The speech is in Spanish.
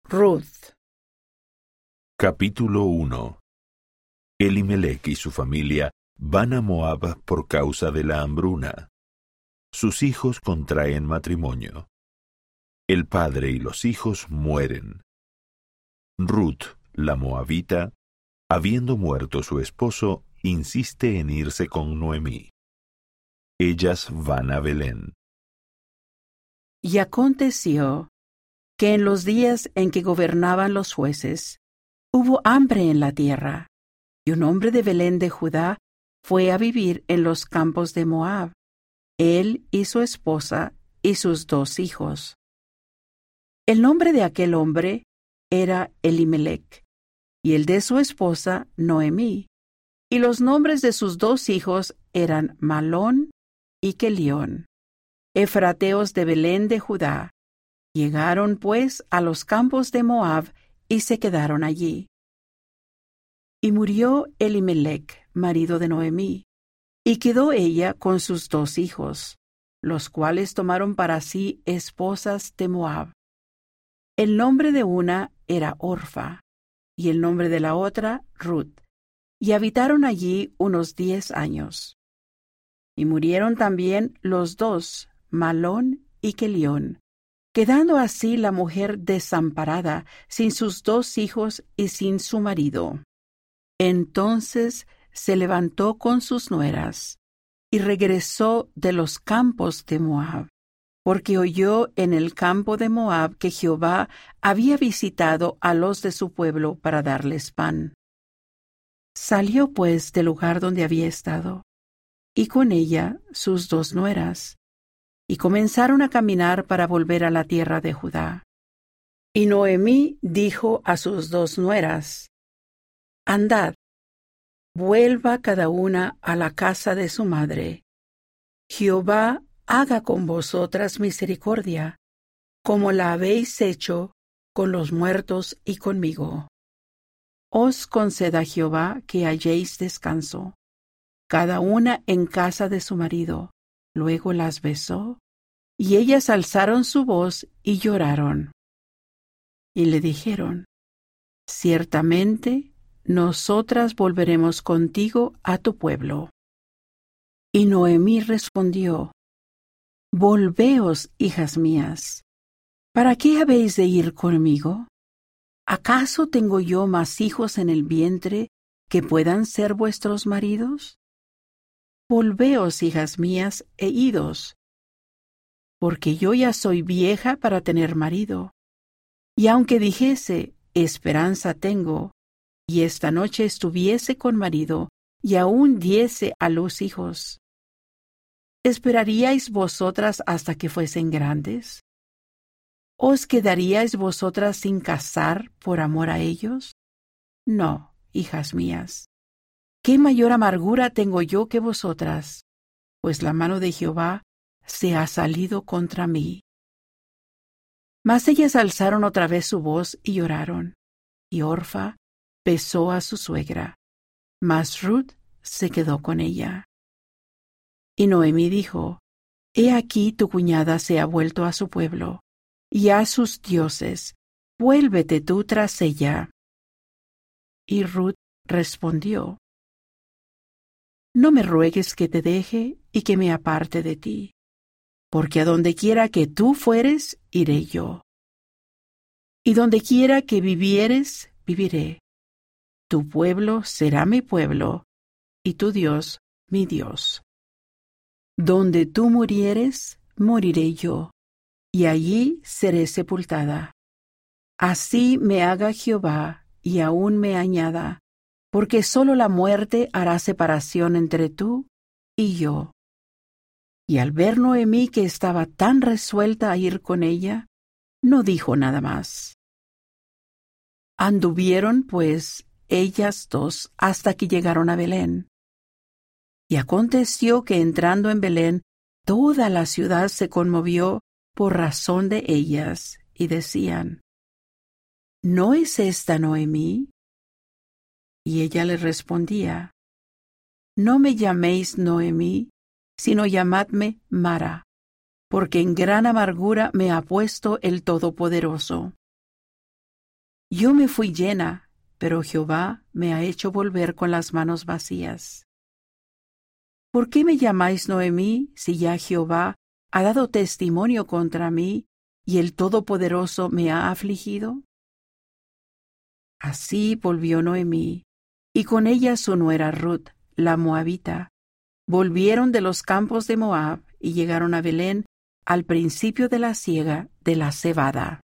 Ruth. Capítulo 1. Elimelec y su familia van a Moab por causa de la hambruna. Sus hijos contraen matrimonio. El padre y los hijos mueren. Ruth, la moabita, habiendo muerto su esposo, insiste en irse con Noemí. Ellas van a Belén. Y aconteció que en los días en que gobernaban los jueces, hubo hambre en la tierra, y un hombre de Belén de Judá fue a vivir en los campos de Moab, él y su esposa y sus 2 hijos. El nombre de aquel hombre era Elimelec, y el de su esposa Noemí, y los nombres de sus 2 hijos eran Malón y Kelión, efrateos de Belén de Judá. Llegaron pues a los campos de Moab y se quedaron allí. Y murió Elimelec, marido de Noemí, y quedó ella con sus 2 hijos, los cuales tomaron para sí esposas de Moab. El nombre de una era Orfa, y el nombre de la otra Ruth, y habitaron allí unos 10 años. Y murieron también los 2, Malón y Kelión, quedando así la mujer desamparada, sin sus 2 hijos y sin su marido. Entonces se levantó con sus nueras y regresó de los campos de Moab, porque oyó en el campo de Moab que Jehová había visitado a los de su pueblo para darles pan. Salió pues del lugar donde había estado, y con ella sus 2 nueras, y comenzaron a caminar para volver a la tierra de Judá. Y Noemí dijo a sus 2 nueras: Andad, vuelva cada una a la casa de su madre. Jehová haga con vosotras misericordia, como la habéis hecho con los muertos y conmigo. Os conceda Jehová que halléis descanso, cada una en casa de su marido. Luego las besó, y ellas alzaron su voz y lloraron. Y le dijeron: Ciertamente, nosotras volveremos contigo a tu pueblo. Y Noemí respondió: Volveos, hijas mías. ¿Para qué habéis de ir conmigo? ¿Acaso tengo yo más hijos en el vientre que puedan ser vuestros maridos? Volveos, hijas mías, e idos, porque yo ya soy vieja para tener marido. Y aunque dijese, esperanza tengo, y esta noche estuviese con marido, y aún diese a luz hijos, ¿esperaríais vosotras hasta que fuesen grandes? ¿Os quedaríais vosotras sin casar por amor a ellos? No, hijas mías. ¿Qué mayor amargura tengo yo que vosotras? Pues la mano de Jehová se ha salido contra mí. Mas ellas alzaron otra vez su voz y lloraron, y Orfa besó a su suegra, mas Ruth se quedó con ella. Y Noemí dijo: He aquí tu cuñada se ha vuelto a su pueblo, y a sus dioses, vuélvete tú tras ella. Y Ruth respondió: No me ruegues que te deje y que me aparte de ti, porque a donde quiera que tú fueres, iré yo. Y donde quiera que vivieres, viviré. Tu pueblo será mi pueblo, y tu Dios mi Dios. Donde tú murieres, moriré yo, y allí seré sepultada. Así me haga Jehová, y aún me añada, porque sólo la muerte hará separación entre tú y yo. Y al ver Noemí que estaba tan resuelta a ir con ella, no dijo nada más. Anduvieron, pues, ellas 2 hasta que llegaron a Belén. Y aconteció que entrando en Belén, toda la ciudad se conmovió por razón de ellas, y decían: ¿No es esta Noemí? Y ella le respondía: No me llaméis Noemí, sino llamadme Mara, porque en gran amargura me ha puesto el Todopoderoso. Yo me fui llena, pero Jehová me ha hecho volver con las manos vacías. ¿Por qué me llamáis Noemí, si ya Jehová ha dado testimonio contra mí y el Todopoderoso me ha afligido? Así volvió Noemí, y con ella su nuera Ruth, la moabita. Volvieron de los campos de Moab y llegaron a Belén al principio de la siega de la cebada.